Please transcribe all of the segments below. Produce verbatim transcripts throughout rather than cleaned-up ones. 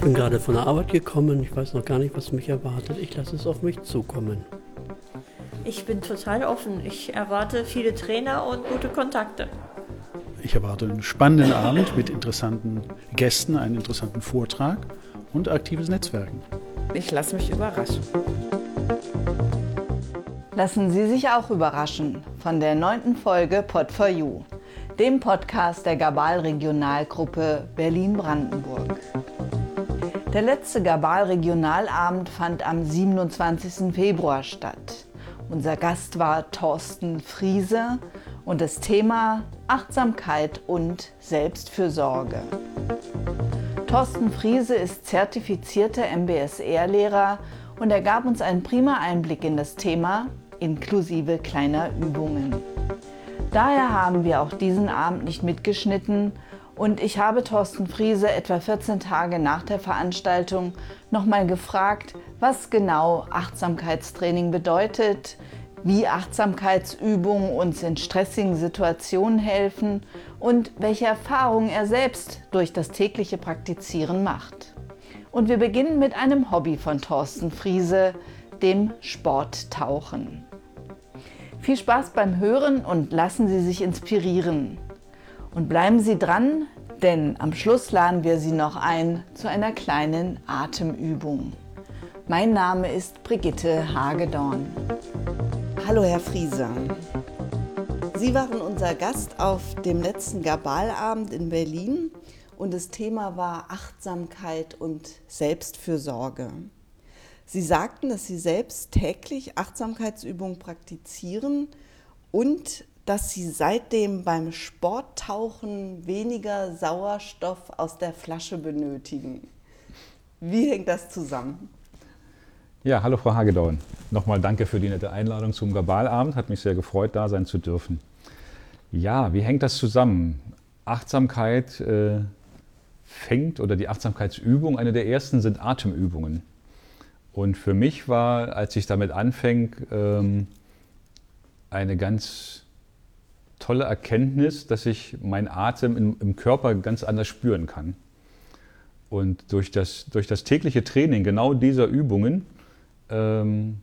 Ich bin gerade von der Arbeit gekommen. Ich weiß noch gar nicht, was mich erwartet. Ich lasse es auf mich zukommen. Ich bin total offen. Ich erwarte viele Trainer und gute Kontakte. Ich erwarte einen spannenden Abend mit interessanten Gästen, einen interessanten Vortrag und aktives Netzwerken. Ich lasse mich überraschen. Lassen Sie sich auch überraschen von der neunten Folge Pod for You, dem Podcast der Gabal-Regionalgruppe Berlin-Brandenburg. Der letzte Gabal-Regionalabend fand am siebenundzwanzigsten Februar statt. Unser Gast war Thorsten Friese und das Thema Achtsamkeit und Selbstfürsorge. Thorsten Friese ist zertifizierter M B S R-Lehrer und er gab uns einen prima Einblick in das Thema, inklusive kleiner Übungen. Daher haben wir auch diesen Abend nicht mitgeschnitten und ich habe Thorsten Friese etwa vierzehn Tage nach der Veranstaltung nochmal gefragt, was genau Achtsamkeitstraining bedeutet, wie Achtsamkeitsübungen uns in stressigen Situationen helfen und welche Erfahrungen er selbst durch das tägliche Praktizieren macht. Und wir beginnen mit einem Hobby von Thorsten Friese, dem Sporttauchen. Viel Spaß beim Hören und lassen Sie sich inspirieren. Und bleiben Sie dran, denn am Schluss laden wir Sie noch ein zu einer kleinen Atemübung. Mein Name ist Brigitte Hagedorn. Hallo Herr Friese. Sie waren unser Gast auf dem letzten Gabal-Abend in Berlin und das Thema war Achtsamkeit und Selbstfürsorge. Sie sagten, dass Sie selbst täglich Achtsamkeitsübungen praktizieren und dass Sie seitdem beim Sporttauchen weniger Sauerstoff aus der Flasche benötigen. Wie hängt das zusammen? Ja, hallo Frau Hagedorn. Nochmal danke für die nette Einladung zum Gabal-Abend. Hat mich sehr gefreut, da sein zu dürfen. Ja, wie hängt das zusammen? Achtsamkeit äh, fängt, oder die Achtsamkeitsübung, eine der ersten sind Atemübungen. Und für mich war, als ich damit anfing, ähm, eine ganz tolle Erkenntnis, dass ich meinen Atem im, im Körper ganz anders spüren kann. Und durch das, durch das tägliche Training genau dieser Übungen ähm,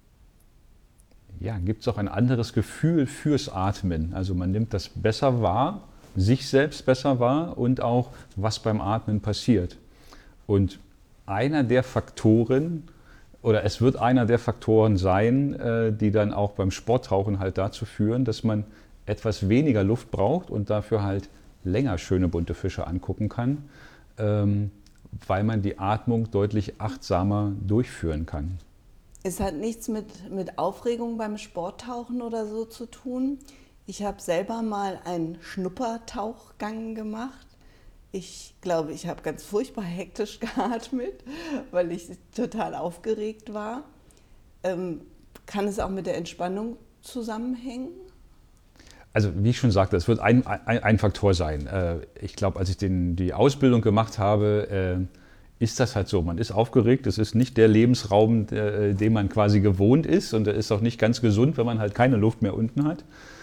ja, gibt es auch ein anderes Gefühl fürs Atmen. Also man nimmt das besser wahr, sich selbst besser wahr und auch, was beim Atmen passiert. Und einer der Faktoren, oder es wird einer der Faktoren sein, äh, die dann auch beim Sporttauchen halt dazu führen, dass man etwas weniger Luft braucht und dafür halt länger schöne bunte Fische angucken kann, ähm, weil man die Atmung deutlich achtsamer durchführen kann. Es hat nichts mit, mit Aufregung beim Sporttauchen oder so zu tun. Ich habe selber mal einen Schnuppertauchgang gemacht. Ich glaube, ich habe ganz furchtbar hektisch geatmet, weil ich total aufgeregt war. Ähm, kann es auch mit der Entspannung zusammenhängen? Also wie ich schon sagte, es wird ein, ein, ein Faktor sein. Ich glaube, als ich den, die Ausbildung gemacht habe, ist das halt so. Man ist aufgeregt, es ist nicht der Lebensraum, den man quasi gewohnt ist, und er ist auch nicht ganz gesund, wenn man halt keine Luft mehr unten hat.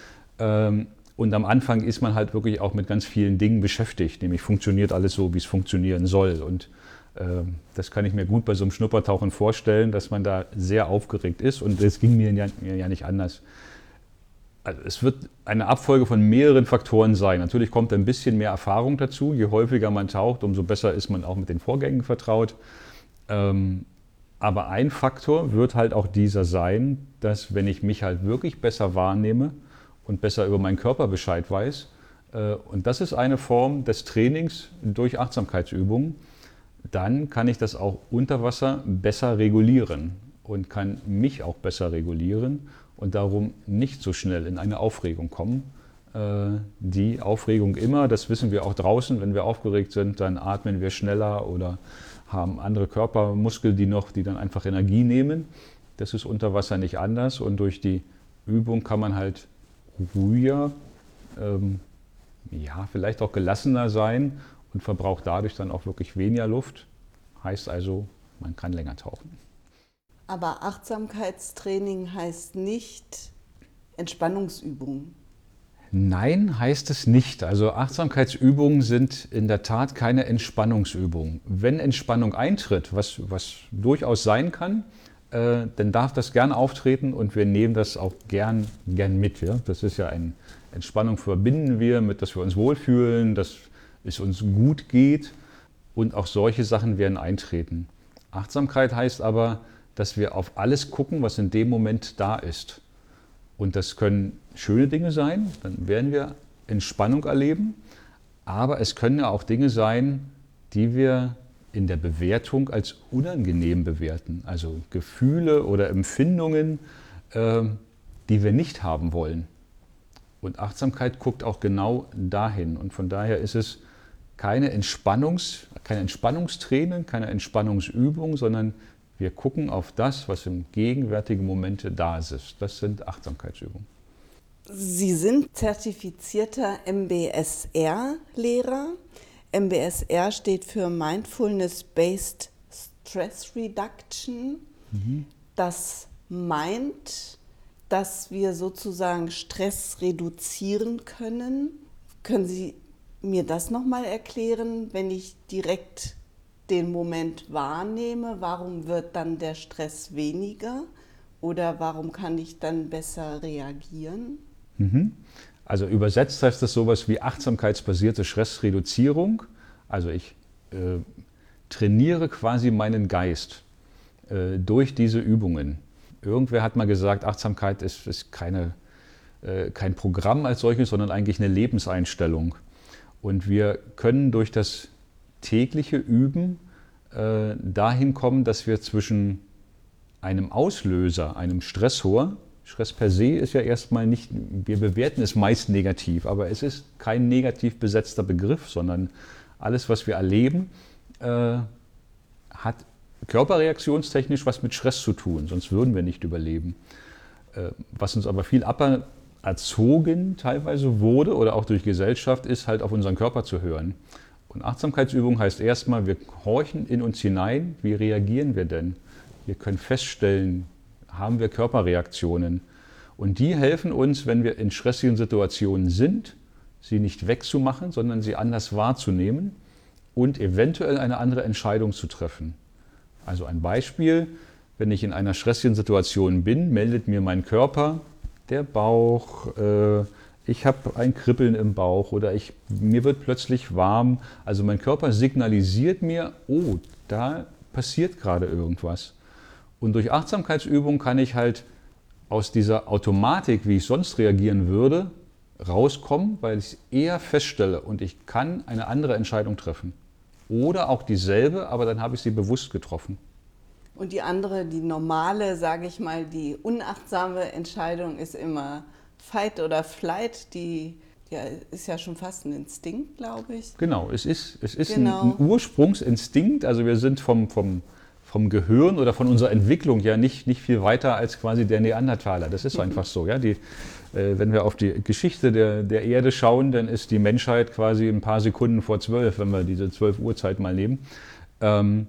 Und am Anfang ist man halt wirklich auch mit ganz vielen Dingen beschäftigt, nämlich funktioniert alles so, wie es funktionieren soll. Und das kann ich mir gut bei so einem Schnuppertauchen vorstellen, dass man da sehr aufgeregt ist, und das ging mir ja, mir ja nicht anders. Also es wird eine Abfolge von mehreren Faktoren sein. Natürlich kommt ein bisschen mehr Erfahrung dazu. Je häufiger man taucht, umso besser ist man auch mit den Vorgängen vertraut. Ähm, aber ein Faktor wird halt auch dieser sein, dass wenn ich mich halt wirklich besser wahrnehme und besser über meinen Körper Bescheid weiß, äh, und das ist eine Form des Trainings durch Achtsamkeitsübungen, dann kann ich das auch unter Wasser besser regulieren und kann mich auch besser regulieren und darum nicht so schnell in eine Aufregung kommen. Äh, die Aufregung immer, das wissen wir auch draußen, wenn wir aufgeregt sind, dann atmen wir schneller oder haben andere Körpermuskeln, die noch, die dann einfach Energie nehmen. Das ist unter Wasser nicht anders, und durch die Übung kann man halt ruhiger, ähm, ja, vielleicht auch gelassener sein und verbraucht dadurch dann auch wirklich weniger Luft. Heißt also, man kann länger tauchen. Aber Achtsamkeitstraining heißt nicht Entspannungsübungen. Nein, heißt es nicht. Also Achtsamkeitsübungen sind in der Tat keine Entspannungsübungen. Wenn Entspannung eintritt, was, was durchaus sein kann, äh, dann darf das gern auftreten und wir nehmen das auch gern, gern mit. Ja? Das ist ja eine Entspannung, verbinden wir mit, dass wir uns wohlfühlen, dass es uns gut geht und auch solche Sachen werden eintreten. Achtsamkeit heißt aber, dass wir auf alles gucken, was in dem Moment da ist. Und das können schöne Dinge sein, dann werden wir Entspannung erleben, aber es können ja auch Dinge sein, die wir in der Bewertung als unangenehm bewerten. Also Gefühle oder Empfindungen, äh, die wir nicht haben wollen. Und Achtsamkeit guckt auch genau dahin. Und von daher ist es keine Entspannungs, keine Entspannungstraining, keine Entspannungsübung, sondern wir gucken auf das, was im gegenwärtigen Momente da ist. Das sind Achtsamkeitsübungen. Sie sind zertifizierter M B S R-Lehrer. M B S R steht für Mindfulness-Based Stress Reduction. Mhm. Das meint, dass wir sozusagen Stress reduzieren können. Können Sie mir das nochmal erklären, wenn ich direkt den Moment wahrnehme, warum wird dann der Stress weniger oder warum kann ich dann besser reagieren? Also übersetzt heißt das sowas wie achtsamkeitsbasierte Stressreduzierung. Also ich äh, trainiere quasi meinen Geist äh, durch diese Übungen. Irgendwer hat mal gesagt, Achtsamkeit ist, ist keine, äh, kein Programm als solches, sondern eigentlich eine Lebenseinstellung. Und wir können durch das tägliche Üben äh, dahin kommen, dass wir zwischen einem Auslöser, einem Stressor, Stress per se ist ja erstmal nicht, wir bewerten es meist negativ, aber es ist kein negativ besetzter Begriff, sondern alles, was wir erleben, äh, hat körperreaktionstechnisch was mit Stress zu tun, sonst würden wir nicht überleben. Äh, was uns aber viel aberzogen teilweise wurde oder auch durch Gesellschaft, ist halt auf unseren Körper zu hören. Und Achtsamkeitsübung heißt erstmal, wir horchen in uns hinein, wie reagieren wir denn? Wir können feststellen, haben wir Körperreaktionen. Und die helfen uns, wenn wir in stressigen Situationen sind, sie nicht wegzumachen, sondern sie anders wahrzunehmen und eventuell eine andere Entscheidung zu treffen. Also ein Beispiel, wenn ich in einer stressigen Situation bin, meldet mir mein Körper, der Bauch, äh, ich habe ein Kribbeln im Bauch oder ich, mir wird plötzlich warm. Also mein Körper signalisiert mir, oh, da passiert gerade irgendwas. Und durch Achtsamkeitsübung kann ich halt aus dieser Automatik, wie ich sonst reagieren würde, rauskommen, weil ich es eher feststelle und ich kann eine andere Entscheidung treffen. Oder auch dieselbe, aber dann habe ich sie bewusst getroffen. Und die andere, die normale, sage ich mal, die unachtsame Entscheidung ist immer Fight oder Flight, die ja, ist ja schon fast ein Instinkt, glaube ich. Genau, es ist, es ist genau. ein, ein Ursprungsinstinkt, also wir sind vom, vom, vom Gehirn oder von unserer Entwicklung ja nicht, nicht viel weiter als quasi der Neandertaler, das ist einfach so. Ja? Die, äh, wenn wir auf die Geschichte der, der Erde schauen, dann ist die Menschheit quasi ein paar Sekunden vor zwölf, wenn wir diese zwölf Uhr Zeit mal nehmen. Ähm,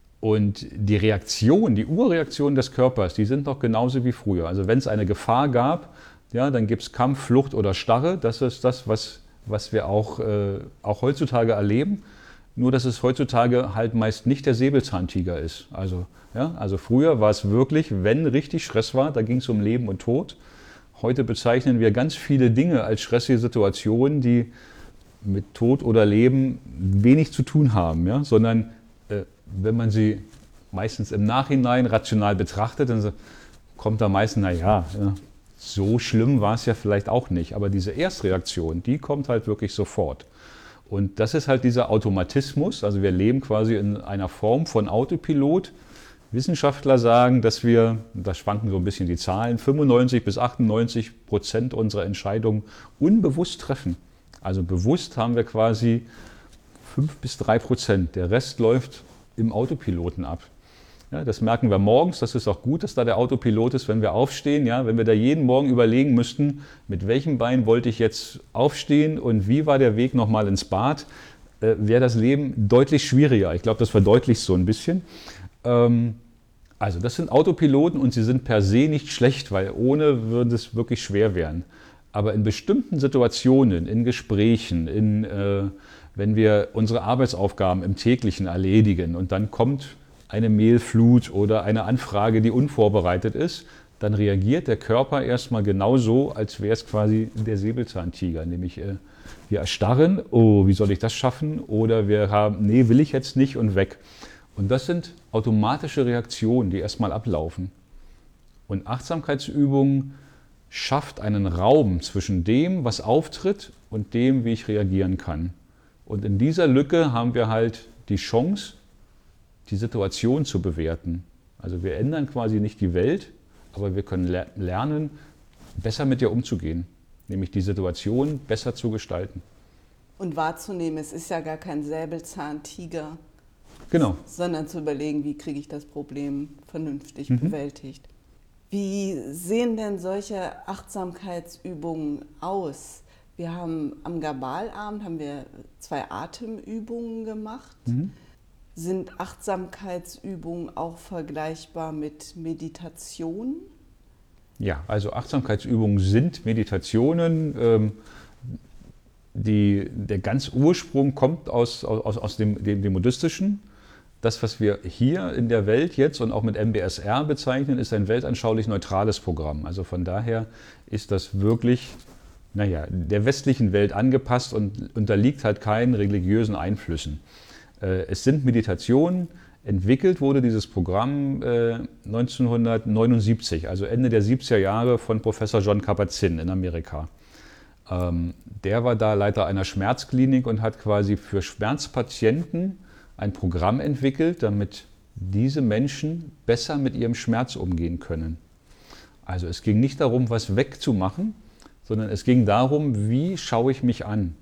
Und die Reaktion, die Urreaktion des Körpers, die sind noch genauso wie früher. Also wenn es eine Gefahr gab, ja, dann gibt es Kampf, Flucht oder Starre. Das ist das, was, was wir auch, äh, auch heutzutage erleben. Nur, dass es heutzutage halt meist nicht der Säbelzahntiger ist. Also, ja, also früher war es wirklich, wenn richtig Stress war, da ging es um Leben und Tod. Heute bezeichnen wir ganz viele Dinge als stressige Situationen, die mit Tod oder Leben wenig zu tun haben, ja, sondern wenn man sie meistens im Nachhinein rational betrachtet, dann kommt da meistens, naja, ja, so schlimm war es ja vielleicht auch nicht. Aber diese Erstreaktion, die kommt halt wirklich sofort. Und das ist halt dieser Automatismus. Also wir leben quasi in einer Form von Autopilot. Wissenschaftler sagen, dass wir, da schwanken so ein bisschen die Zahlen, fünfundneunzig bis achtundneunzig Prozent unserer Entscheidungen unbewusst treffen. Also bewusst haben wir quasi fünf bis drei Prozent. Der Rest läuft im Autopiloten ab. Ja, das merken wir morgens, das ist auch gut, dass da der Autopilot ist, wenn wir aufstehen. Ja, wenn wir da jeden Morgen überlegen müssten, mit welchem Bein wollte ich jetzt aufstehen und wie war der Weg nochmal ins Bad, äh, wäre das Leben deutlich schwieriger. Ich glaube, das verdeutlicht so ein bisschen. Ähm, also das sind Autopiloten und sie sind per se nicht schlecht, weil ohne würde es wirklich schwer werden. Aber in bestimmten Situationen, in Gesprächen, in, äh, wenn wir unsere Arbeitsaufgaben im täglichen erledigen und dann kommt eine Mailflut oder eine Anfrage, die unvorbereitet ist, dann reagiert der Körper erstmal genauso, als wäre es quasi der Säbelzahntiger. Nämlich äh, wir erstarren, oh, wie soll ich das schaffen? Oder wir haben, nee, will ich jetzt nicht und weg. Und das sind automatische Reaktionen, die erstmal ablaufen. Und Achtsamkeitsübungen schafft einen Raum zwischen dem, was auftritt und dem, wie ich reagieren kann. Und in dieser Lücke haben wir halt die Chance, die Situation zu bewerten. Also wir ändern quasi nicht die Welt, aber wir können le- lernen, besser mit ihr umzugehen. Nämlich die Situation besser zu gestalten. Und wahrzunehmen, es ist ja gar kein Säbelzahntiger, Genau. sondern zu überlegen, wie kriege ich das Problem vernünftig Mhm. bewältigt. Wie sehen denn solche Achtsamkeitsübungen aus? Wir haben am Gabalabend haben wir zwei Atemübungen gemacht. Mhm. Sind Achtsamkeitsübungen auch vergleichbar mit Meditation? Ja, also Achtsamkeitsübungen sind Meditationen. Ähm, die, der ganz Ursprung kommt aus, aus, aus dem, dem, dem Buddhistischen. Das, was wir hier in der Welt jetzt und auch mit M B S R bezeichnen, ist ein weltanschaulich neutrales Programm. Also von daher ist das wirklich, naja, der westlichen Welt angepasst und unterliegt halt keinen religiösen Einflüssen. Äh, es sind Meditationen. Entwickelt wurde dieses Programm äh, neunzehnhundertneunundsiebzig, also Ende der siebziger Jahre, von Professor Jon Kabat-Zinn in Amerika. Ähm, der war da Leiter einer Schmerzklinik und hat quasi für Schmerzpatienten ein Programm entwickelt, damit diese Menschen besser mit ihrem Schmerz umgehen können. Also es ging nicht darum, was wegzumachen, sondern es ging darum, wie schaue ich mich an.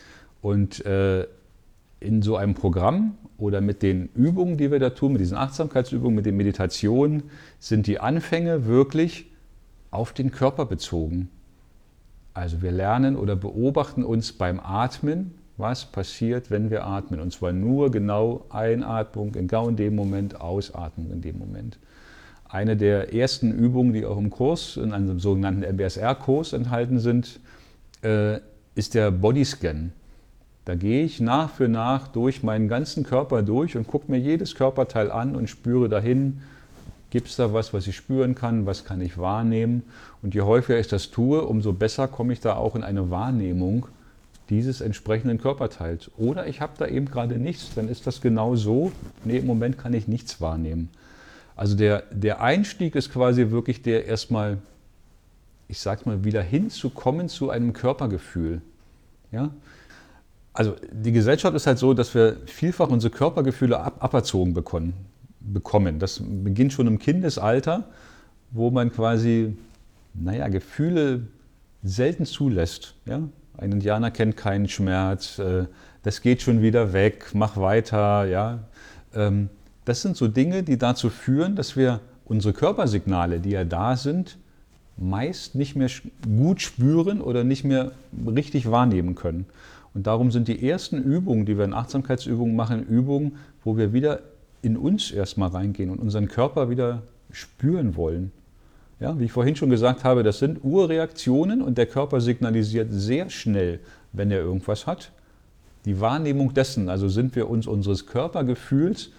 Und äh, in so einem Programm oder mit den Übungen, die wir da tun, mit diesen Achtsamkeitsübungen, mit den Meditationen, sind die Anfänge wirklich auf den Körper bezogen. Also wir lernen oder beobachten uns beim Atmen, was passiert, wenn wir atmen. Und zwar nur genau Einatmung in genau in dem Moment, Ausatmung in dem Moment. Eine der ersten Übungen, die auch im Kurs, in einem sogenannten M B S R-Kurs enthalten sind, äh, ist der Bodyscan. Da gehe ich nach für nach durch meinen ganzen Körper durch und gucke mir jedes Körperteil an und spüre dahin, gibt es da was, was ich spüren kann, was kann ich wahrnehmen. Und je häufiger ich das tue, umso besser komme ich da auch in eine Wahrnehmung dieses entsprechenden Körperteils. Oder ich habe da eben gerade nichts, dann ist das genau so, nee, im Moment kann ich nichts wahrnehmen. Also der, der Einstieg ist quasi wirklich der erstmal, ich sage mal, wieder hinzukommen zu einem Körpergefühl. Ja? Also die Gesellschaft ist halt so, dass wir vielfach unsere Körpergefühle ab, aberzogen bekommen, bekommen. Das beginnt schon im Kindesalter, wo man quasi, naja, Gefühle selten zulässt. Ja? Ein Indianer kennt keinen Schmerz, äh, das geht schon wieder weg, mach weiter. Ja? Ähm, das sind so Dinge, die dazu führen, dass wir unsere Körpersignale, die ja da sind, meist nicht mehr gut spüren oder nicht mehr richtig wahrnehmen können. Und darum sind die ersten Übungen, die wir in Achtsamkeitsübungen machen, Übungen, wo wir wieder in uns erstmal reingehen und unseren Körper wieder spüren wollen. Ja, wie ich vorhin schon gesagt habe, das sind Urreaktionen und der Körper signalisiert sehr schnell, wenn er irgendwas hat. Die Wahrnehmung dessen, also sind wir uns unseres Körpergefühls,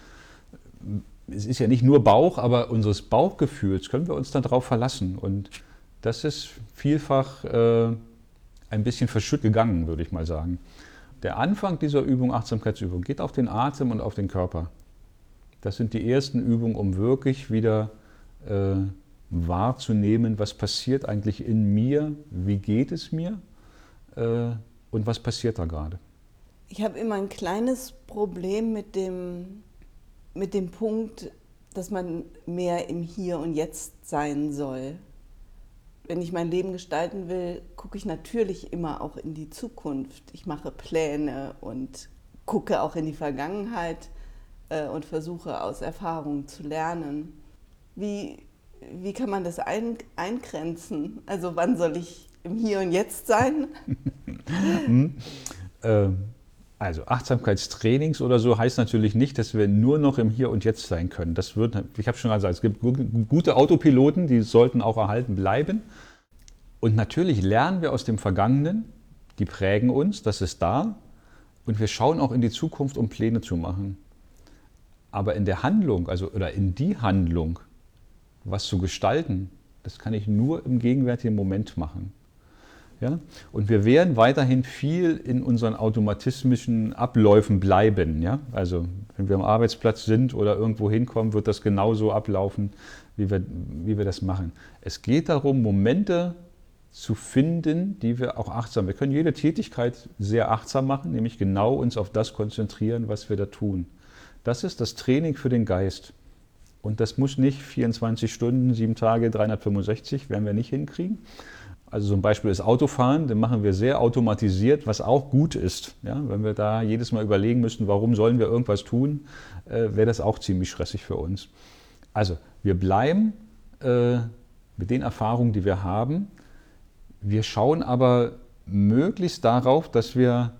es ist ja nicht nur Bauch, aber unseres Bauchgefühls, können wir uns darauf verlassen. Und das ist vielfach äh, ein bisschen verschütt gegangen, würde ich mal sagen. Der Anfang dieser Übung, Achtsamkeitsübung, geht auf den Atem und auf den Körper. Das sind die ersten Übungen, um wirklich wieder äh, wahrzunehmen, was passiert eigentlich in mir, wie geht es mir äh, und was passiert da gerade. Ich habe immer ein kleines Problem mit dem, mit dem Punkt, dass man mehr im Hier und Jetzt sein soll. Wenn ich mein Leben gestalten will, gucke ich natürlich immer auch in die Zukunft. Ich mache Pläne und gucke auch in die Vergangenheit äh, und versuche aus Erfahrungen zu lernen. Wie, wie kann man das ein, eingrenzen? Also wann soll ich im Hier und Jetzt sein? hm. ähm. Also Achtsamkeitstrainings oder so heißt natürlich nicht, dass wir nur noch im Hier und Jetzt sein können. Das wird, ich habe schon gesagt, es gibt gute Autopiloten, die sollten auch erhalten bleiben. Und natürlich lernen wir aus dem Vergangenen, die prägen uns, das ist da. Und wir schauen auch in die Zukunft, um Pläne zu machen. Aber in der Handlung, also oder in die Handlung, was zu gestalten, das kann ich nur im gegenwärtigen Moment machen. Ja? Und wir werden weiterhin viel in unseren automatismischen Abläufen bleiben. Ja? Also wenn wir am Arbeitsplatz sind oder irgendwo hinkommen, wird das genauso ablaufen, wie wir, wie wir das machen. Es geht darum, Momente zu finden, die wir auch achtsam, wir können jede Tätigkeit sehr achtsam machen, nämlich genau uns auf das konzentrieren, was wir da tun. Das ist das Training für den Geist. Und das muss nicht vierundzwanzig Stunden, sieben Tage, dreihundertfünfundsechzig, werden wir nicht hinkriegen. Also zum Beispiel das Autofahren, dann machen wir sehr automatisiert, was auch gut ist. Ja, wenn wir da jedes Mal überlegen müssen, warum sollen wir irgendwas tun, äh, wäre das auch ziemlich stressig für uns. Also wir bleiben äh, mit den Erfahrungen, die wir haben. Wir schauen aber möglichst darauf, dass wir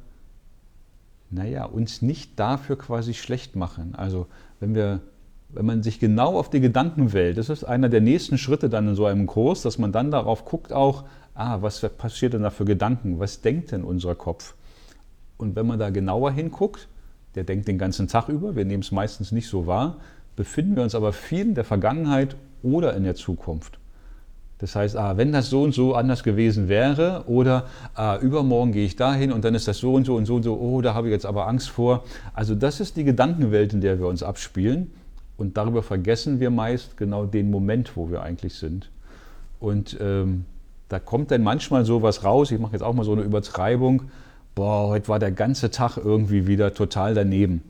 naja, uns nicht dafür quasi schlecht machen. Also wenn wir Wenn man sich genau auf die Gedankenwelt, das ist einer der nächsten Schritte dann in so einem Kurs, dass man dann darauf guckt auch, ah, was passiert denn da für Gedanken, was denkt denn unser Kopf? Und wenn man da genauer hinguckt, der denkt den ganzen Tag über, wir nehmen es meistens nicht so wahr, befinden wir uns aber viel in der Vergangenheit oder in der Zukunft. Das heißt, ah, wenn das so und so anders gewesen wäre oder ah, übermorgen gehe ich dahin und dann ist das so und so und so und so, oh, da habe ich jetzt aber Angst vor. Also das ist die Gedankenwelt, in der wir uns abspielen. Und darüber vergessen wir meist genau den Moment, wo wir eigentlich sind. Und ähm, da kommt dann manchmal sowas raus, ich mache jetzt auch mal so eine Übertreibung, boah, heute war der ganze Tag irgendwie wieder total daneben.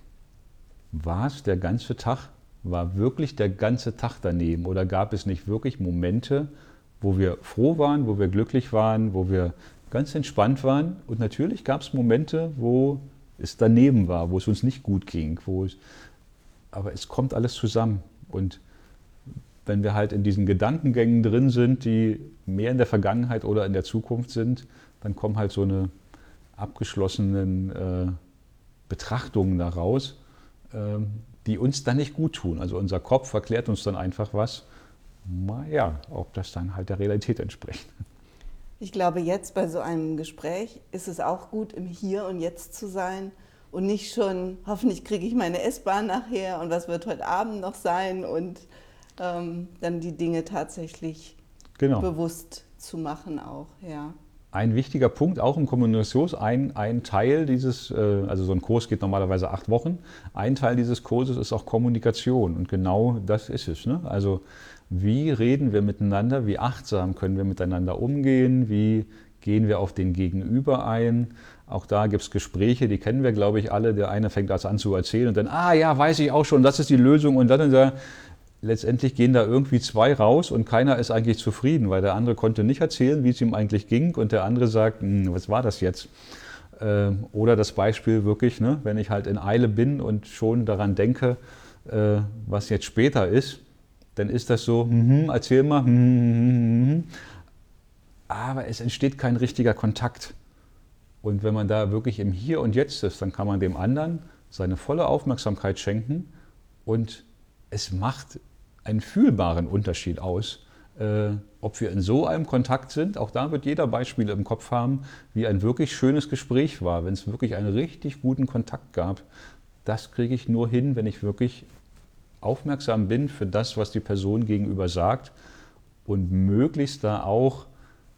War es der ganze Tag? War wirklich der ganze Tag daneben? Oder gab es nicht wirklich Momente, wo wir froh waren, wo wir glücklich waren, wo wir ganz entspannt waren? Und natürlich gab es Momente, wo es daneben war, wo es uns nicht gut ging, wo es aber es kommt alles zusammen. Und wenn wir halt in diesen Gedankengängen drin sind, die mehr in der Vergangenheit oder in der Zukunft sind, dann kommen halt so eine abgeschlossenen äh, Betrachtungen daraus, äh, die uns dann nicht gut tun. Also unser Kopf erklärt uns dann einfach was, naja, ob das dann halt der Realität entspricht. Ich glaube, jetzt bei so einem Gespräch ist es auch gut, im Hier und Jetzt zu sein. Und nicht schon, hoffentlich kriege ich meine S-Bahn nachher und was wird heute Abend noch sein und ähm, dann die Dinge tatsächlich genau. bewusst zu machen auch, ja. Ein wichtiger Punkt auch im Kommunikations, ein, ein Teil dieses, äh, also so ein Kurs geht normalerweise acht Wochen, ein Teil dieses Kurses ist auch Kommunikation und genau das ist es. Ne? Also wie reden wir miteinander, wie achtsam können wir miteinander umgehen, wie gehen wir auf den Gegenüber ein. Auch da gibt es Gespräche, die kennen wir, glaube ich, alle. Der eine fängt das an zu erzählen und dann, ah ja, weiß ich auch schon, das ist die Lösung. Und dann, und dann letztendlich gehen da irgendwie zwei raus und keiner ist eigentlich zufrieden, weil der andere konnte nicht erzählen, wie es ihm eigentlich ging und der andere sagt, was war das jetzt? Oder das Beispiel wirklich, ne, wenn ich halt in Eile bin und schon daran denke, was jetzt später ist, dann ist das so, hm, erzähl mal, hm, hm, hm. Aber es entsteht kein richtiger Kontakt. Und wenn man da wirklich im Hier und Jetzt ist, dann kann man dem anderen seine volle Aufmerksamkeit schenken und es macht einen fühlbaren Unterschied aus, äh, ob wir in so einem Kontakt sind. Auch da wird jeder Beispiel im Kopf haben, wie ein wirklich schönes Gespräch war, wenn es wirklich einen richtig guten Kontakt gab. Das kriege ich nur hin, wenn ich wirklich aufmerksam bin für das, was die Person gegenüber sagt und möglichst da auch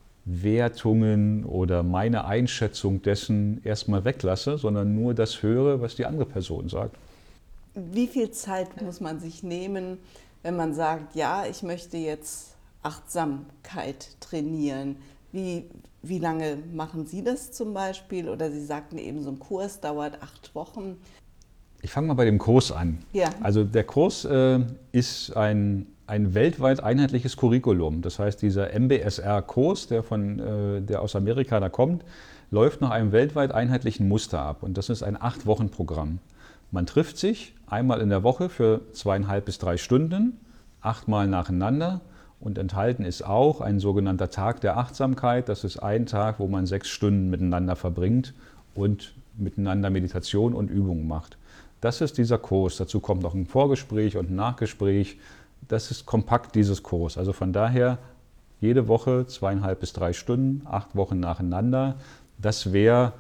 Wertungen oder meine Einschätzung dessen erstmal weglasse, sondern nur das höre, was die andere Person sagt. Wie viel Zeit muss man sich nehmen, wenn man sagt, ja, ich möchte jetzt Achtsamkeit trainieren? Wie, wie lange machen Sie das zum Beispiel? Oder Sie sagten eben, so ein Kurs dauert acht Wochen. Ich fange mal bei dem Kurs an. Ja. Also der Kurs äh, ist ein ein weltweit einheitliches Curriculum. Das heißt, dieser M B S R-Kurs, der, von, äh, der aus Amerika da kommt, läuft nach einem weltweit einheitlichen Muster ab. Und das ist ein Acht-Wochen-Programm. Man trifft sich einmal in der Woche für zweieinhalb bis drei Stunden, achtmal nacheinander. Und enthalten ist auch ein sogenannter Tag der Achtsamkeit. Das ist ein Tag, wo man sechs Stunden miteinander verbringt und miteinander Meditation und Übungen macht. Das ist dieser Kurs. Dazu kommt noch ein Vorgespräch und ein Nachgespräch. Das ist kompakt, dieses Kurs. Also von daher jede Woche zweieinhalb bis drei Stunden, acht Wochen nacheinander. Das wäre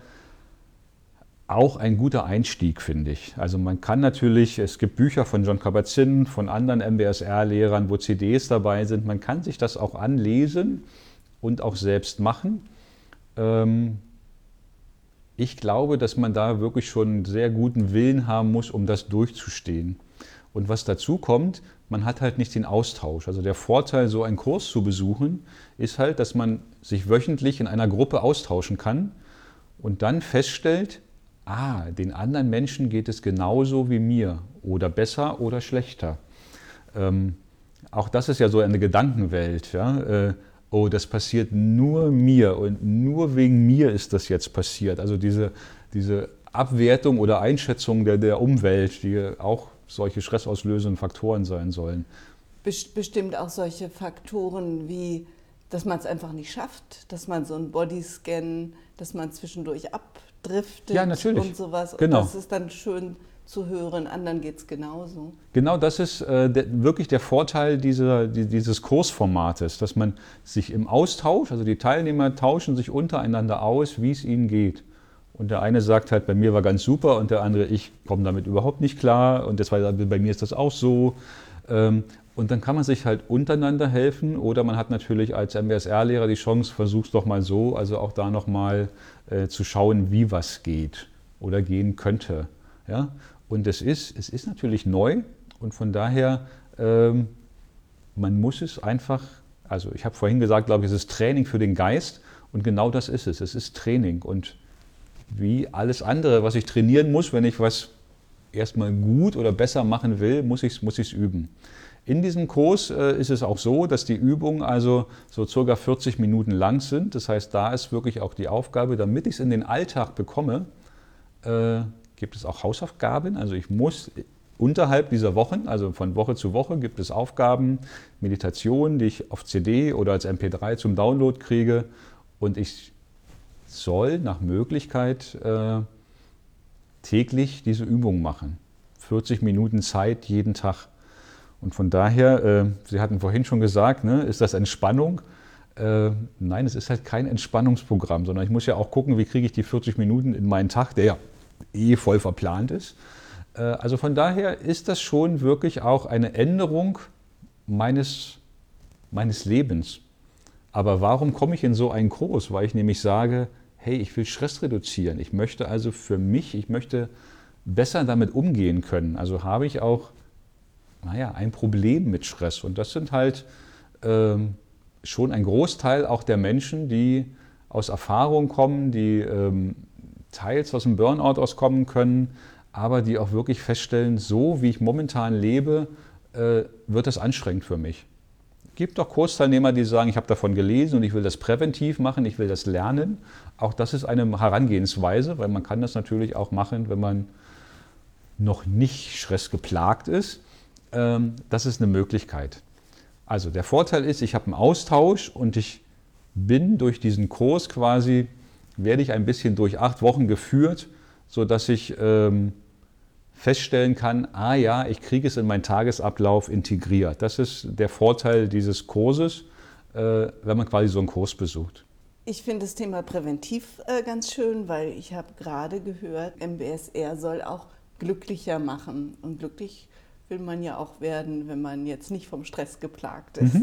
auch ein guter Einstieg, finde ich. Also man kann natürlich, es gibt Bücher von Jon Kabat-Zinn, von anderen M B S R-Lehrern, wo C Ds dabei sind. Man kann sich das auch anlesen und auch selbst machen. Ähm, ich glaube, dass man da wirklich schon einen sehr guten Willen haben muss, um das durchzustehen. Und was dazu kommt, man hat halt nicht den Austausch. Also der Vorteil, so einen Kurs zu besuchen, ist halt, dass man sich wöchentlich in einer Gruppe austauschen kann und dann feststellt, ah, den anderen Menschen geht es genauso wie mir oder besser oder schlechter. Ähm, auch das ist ja so eine Gedankenwelt. Ja? Äh, oh, das passiert nur mir und nur wegen mir ist das jetzt passiert. Also diese, diese Abwertung oder Einschätzung der, der Umwelt, die auch solche stressauslösenden Faktoren sein sollen. Bestimmt auch solche Faktoren wie, dass man es einfach nicht schafft, dass man so einen Bodyscan, dass man zwischendurch abdriftet ja, natürlich. Und sowas. Genau. Und das ist dann schön zu hören, anderen geht es genauso. Genau das ist äh, der, wirklich der Vorteil dieser, die, dieses Kursformates, dass man sich im Austausch, also die Teilnehmer tauschen sich untereinander aus, wie es ihnen geht. Und der eine sagt halt, bei mir war ganz super und der andere, ich komme damit überhaupt nicht klar und der zweite sagt, bei mir ist das auch so. Und dann kann man sich halt untereinander helfen oder man hat natürlich als M B S R-Lehrer die Chance, versuch's doch mal so, also auch da nochmal äh, zu schauen, wie was geht oder gehen könnte. Ja? Und es ist, es ist natürlich neu und von daher, ähm, man muss es einfach, also ich habe vorhin gesagt, glaube ich, es ist Training für den Geist und genau das ist es, es ist Training und wie alles andere, was ich trainieren muss, wenn ich was erstmal gut oder besser machen will, muss ich es muss ich's üben. In diesem Kurs äh, ist es auch so, dass die Übungen also so circa vierzig Minuten lang sind. Das heißt, da ist wirklich auch die Aufgabe, damit ich es in den Alltag bekomme, äh, gibt es auch Hausaufgaben. Also ich muss unterhalb dieser Wochen, also von Woche zu Woche, gibt es Aufgaben, Meditationen, die ich auf C D oder als M P drei zum Download kriege und ich soll nach Möglichkeit äh, täglich diese Übung machen. vierzig Minuten Zeit jeden Tag. Und von daher, äh, Sie hatten vorhin schon gesagt, ne, ist das Entspannung? Äh, nein, es ist halt kein Entspannungsprogramm, sondern ich muss ja auch gucken, wie kriege ich die vierzig Minuten in meinen Tag, der ja eh voll verplant ist. Äh, also von daher ist das schon wirklich auch eine Änderung meines, meines Lebens. Aber warum komme ich in so einen Kurs? Weil ich nämlich sage, hey, ich will Stress reduzieren. Ich möchte also für mich, ich möchte besser damit umgehen können. Also habe ich auch, naja, ein Problem mit Stress. Und das sind halt ähm, schon ein Großteil auch der Menschen, die aus Erfahrung kommen, die ähm, teils aus dem Burnout auskommen können, aber die auch wirklich feststellen, so wie ich momentan lebe, äh, wird das anstrengend für mich. Es gibt auch Kursteilnehmer, die sagen, ich habe davon gelesen und ich will das präventiv machen, ich will das lernen. Auch das ist eine Herangehensweise, weil man kann das natürlich auch machen, wenn man noch nicht stressgeplagt ist. Ähm, das ist eine Möglichkeit. Also der Vorteil ist, ich habe einen Austausch und ich bin durch diesen Kurs quasi, werde ich ein bisschen durch acht Wochen geführt, sodass ich ähm, feststellen kann, ah ja, ich kriege es in meinen Tagesablauf integriert. Das ist der Vorteil dieses Kurses, äh, wenn man quasi so einen Kurs besucht. Ich finde das Thema präventiv äh, ganz schön, weil ich habe gerade gehört, M B S R soll auch glücklicher machen. Und glücklich will man ja auch werden, wenn man jetzt nicht vom Stress geplagt ist. Mhm.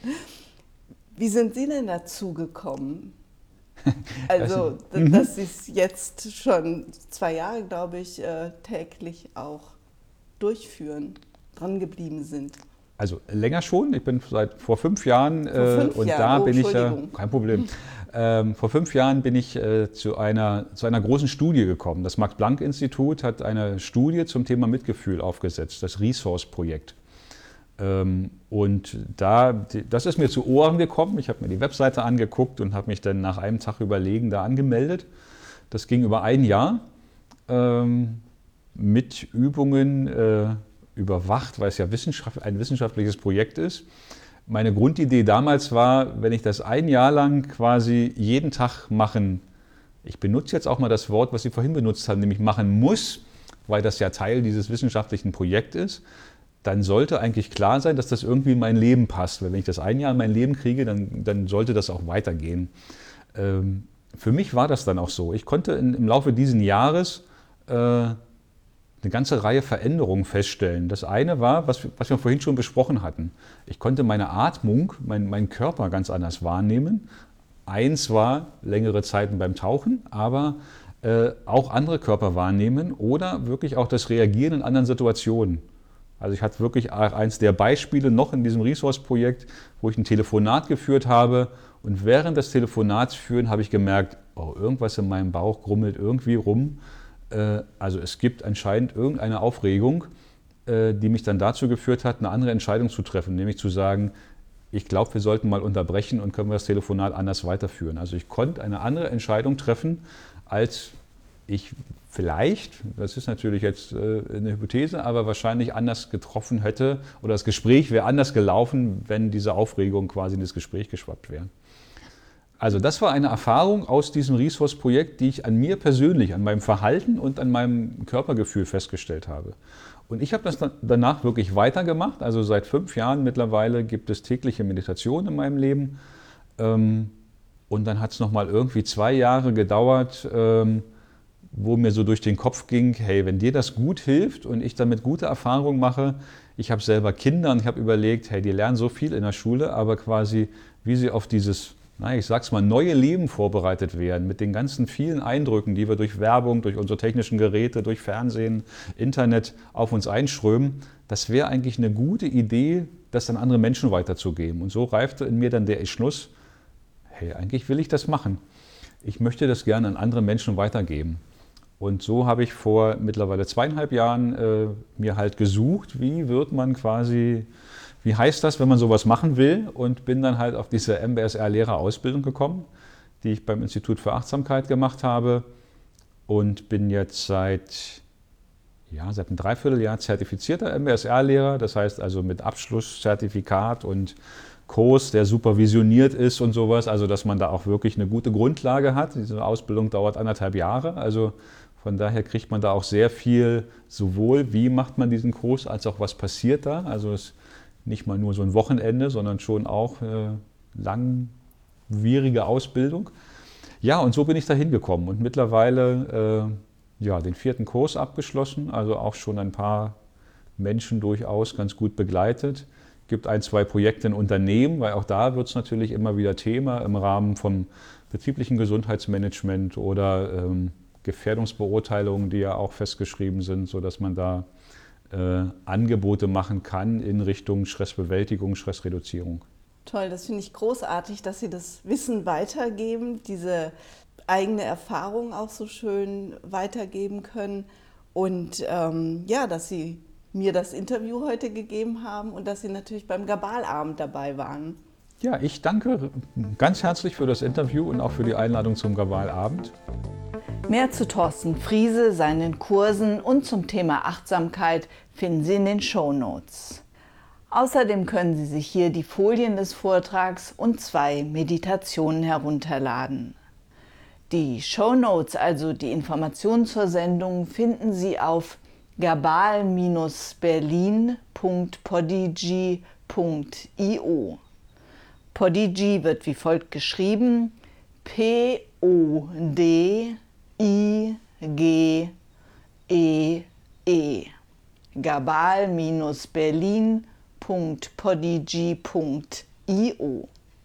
Wie sind Sie denn dazu gekommen? Also, mhm. dass Sie es jetzt schon zwei Jahre, glaube ich, äh, täglich auch durchführen, dran geblieben sind. Also länger schon. Ich bin seit vor fünf Jahren vor fünf äh, und Jahren. da oh, bin ich äh, kein Problem. ähm, vor fünf Jahren bin ich äh, zu einer zu einer großen Studie gekommen. Das Max-Planck-Institut hat eine Studie zum Thema Mitgefühl aufgesetzt, das Resource-Projekt. Ähm, und da, das ist mir zu Ohren gekommen. Ich habe mir die Webseite angeguckt und habe mich dann nach einem Tag Überlegen da angemeldet. Das ging über ein Jahr ähm, mit Übungen äh, überwacht, weil es ja Wissenschaft, ein wissenschaftliches Projekt ist. Meine Grundidee damals war, wenn ich das ein Jahr lang quasi jeden Tag machen, ich benutze jetzt auch mal das Wort, was Sie vorhin benutzt haben, nämlich machen muss, weil das ja Teil dieses wissenschaftlichen Projekts ist, dann sollte eigentlich klar sein, dass das irgendwie in mein Leben passt. Weil wenn ich das ein Jahr in mein Leben kriege, dann, dann sollte das auch weitergehen. Ähm, für mich war das dann auch so. Ich konnte in, im Laufe dieses Jahres äh, eine ganze Reihe Veränderungen feststellen. Das eine war, was, was wir vorhin schon besprochen hatten. Ich konnte meine Atmung, mein, meinen Körper ganz anders wahrnehmen. Eins war längere Zeiten beim Tauchen, aber äh, auch andere Körper wahrnehmen oder wirklich auch das Reagieren in anderen Situationen. Also ich hatte wirklich eins der Beispiele noch in diesem Resource-Projekt, wo ich ein Telefonat geführt habe und während des Telefonats führen habe ich gemerkt, oh, irgendwas in meinem Bauch grummelt irgendwie rum. Äh, also es gibt anscheinend irgendeine Aufregung, äh, die mich dann dazu geführt hat, eine andere Entscheidung zu treffen, nämlich zu sagen, ich glaube, wir sollten mal unterbrechen und können wir das Telefonat anders weiterführen. Also ich konnte eine andere Entscheidung treffen, als ich vielleicht, das ist natürlich jetzt äh, eine Hypothese, aber wahrscheinlich anders getroffen hätte oder das Gespräch wäre anders gelaufen, wenn diese Aufregung quasi in das Gespräch geschwappt wäre. Also das war eine Erfahrung aus diesem Resource-Projekt, die ich an mir persönlich, an meinem Verhalten und an meinem Körpergefühl festgestellt habe. Und ich habe das dann danach wirklich weitergemacht. Also seit fünf Jahren mittlerweile gibt es tägliche Meditation in meinem Leben. Und dann hat es nochmal irgendwie zwei Jahre gedauert, wo mir so durch den Kopf ging, hey, wenn dir das gut hilft und ich damit gute Erfahrungen mache, ich habe selber Kinder und ich habe überlegt, hey, die lernen so viel in der Schule, aber quasi, wie sie auf dieses, na, ich sag's mal, neue Leben vorbereitet werden, mit den ganzen vielen Eindrücken, die wir durch Werbung, durch unsere technischen Geräte, durch Fernsehen, Internet auf uns einströmen, das wäre eigentlich eine gute Idee, das an andere Menschen weiterzugeben. Und so reifte in mir dann der Entschluss, hey, eigentlich will ich das machen. Ich möchte das gerne an andere Menschen weitergeben. Und so habe ich vor mittlerweile zweieinhalb Jahren äh, mir halt gesucht, wie wird man quasi, wie heißt das, wenn man sowas machen will, und bin dann halt auf diese M B S R-Lehrerausbildung gekommen, die ich beim Institut für Achtsamkeit gemacht habe und bin jetzt seit, ja, seit einem Dreivierteljahr zertifizierter M B S R-Lehrer, das heißt also mit Abschlusszertifikat und Kurs, der supervisioniert ist und sowas, also dass man da auch wirklich eine gute Grundlage hat. Diese Ausbildung dauert anderthalb Jahre, also von daher kriegt man da auch sehr viel, sowohl wie macht man diesen Kurs, als auch was passiert da. Also es ist nicht mal nur so ein Wochenende, sondern schon auch eine langwierige Ausbildung. Ja, und so bin ich da hingekommen und mittlerweile äh, ja, den vierten Kurs abgeschlossen, also auch schon ein paar Menschen durchaus ganz gut begleitet. Es gibt ein, zwei Projekte in Unternehmen, weil auch da wird es natürlich immer wieder Thema im Rahmen vom betrieblichen Gesundheitsmanagement oder ähm, Gefährdungsbeurteilungen, die ja auch festgeschrieben sind, sodass man da äh, Angebote machen kann in Richtung Stressbewältigung, Stressreduzierung. Toll, das finde ich großartig, dass Sie das Wissen weitergeben, diese eigene Erfahrung auch so schön weitergeben können und ähm, ja, dass Sie mir das Interview heute gegeben haben und dass Sie natürlich beim Gabalabend dabei waren. Ja, ich danke ganz herzlich für das Interview und auch für die Einladung zum Gabalabend. Mehr zu Thorsten Friese, seinen Kursen und zum Thema Achtsamkeit finden Sie in den Shownotes. Außerdem können Sie sich hier die Folien des Vortrags und zwei Meditationen herunterladen. Die Shownotes, also die Informationen zur Sendung, finden Sie auf gabal Berlin Punkt podigy Punkt i o. Podigy wird wie folgt geschrieben: P O D I G E E. gabal Berlin Punkt podigy Punkt i o.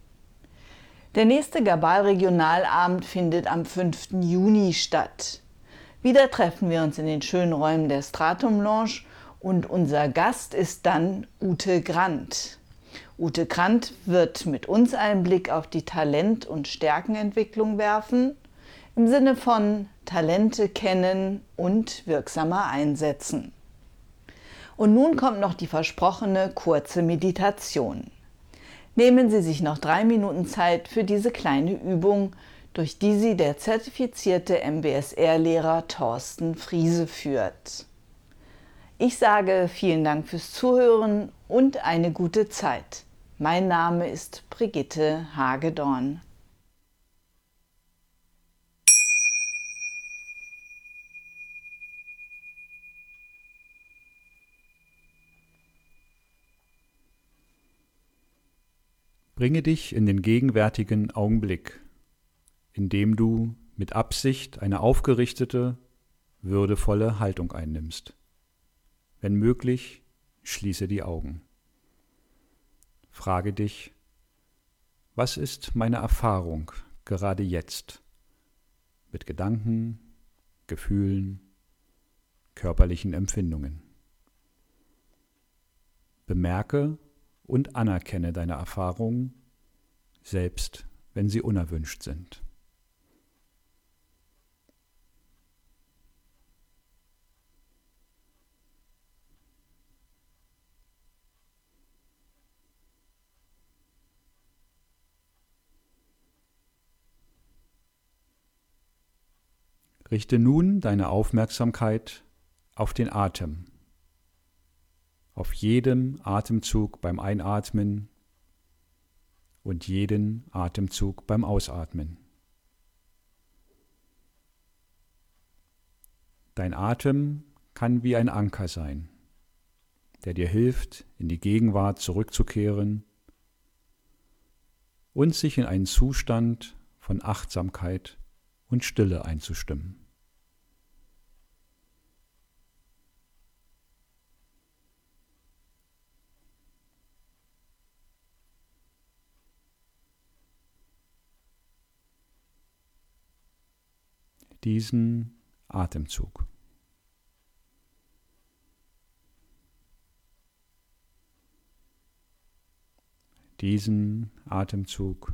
Der nächste Gabal-Regionalabend findet am fünften Juni statt. Wieder treffen wir uns in den schönen Räumen der Stratum Lounge und unser Gast ist dann Ute Grant. Ute Grant wird mit uns einen Blick auf die Talent- und Stärkenentwicklung werfen, im Sinne von Talente kennen und wirksamer einsetzen. Und nun kommt noch die versprochene kurze Meditation. Nehmen Sie sich noch drei Minuten Zeit für diese kleine Übung, durch die Sie der zertifizierte M B S R-Lehrer Thorsten Friese führt. Ich sage vielen Dank fürs Zuhören und eine gute Zeit. Mein Name ist Brigitte Hagedorn. Bringe dich in den gegenwärtigen Augenblick, indem du mit Absicht eine aufgerichtete, würdevolle Haltung einnimmst. Wenn möglich, schließe die Augen. Frage dich, was ist meine Erfahrung gerade jetzt mit Gedanken, Gefühlen, körperlichen Empfindungen? Bemerke und anerkenne deine Erfahrungen, selbst wenn sie unerwünscht sind. Richte nun deine Aufmerksamkeit auf den Atem, auf jeden Atemzug beim Einatmen und jeden Atemzug beim Ausatmen. Dein Atem kann wie ein Anker sein, der dir hilft, in die Gegenwart zurückzukehren und sich in einen Zustand von Achtsamkeit und Stille einzustimmen. Diesen Atemzug. Diesen Atemzug.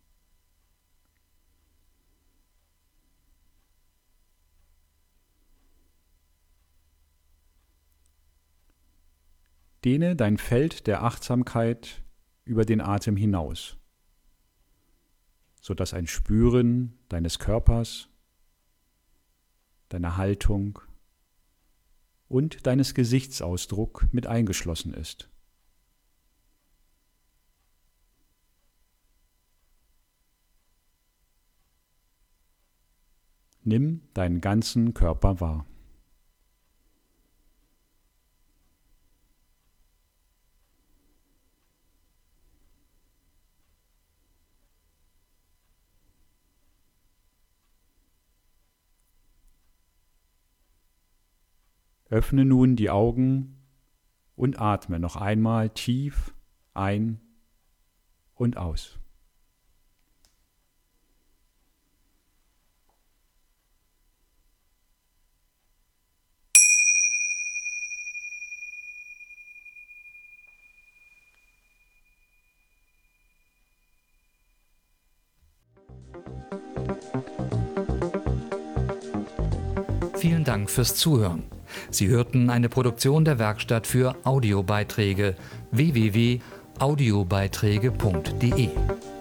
Dehne dein Feld der Achtsamkeit über den Atem hinaus, sodass ein Spüren deines Körpers, deiner Haltung und deines Gesichtsausdrucks mit eingeschlossen ist. Nimm deinen ganzen Körper wahr. Öffne nun die Augen und atme noch einmal tief ein und aus. Vielen Dank fürs Zuhören. Sie hörten eine Produktion der Werkstatt für Audiobeiträge w w w punkt audiobeiträge punkt de.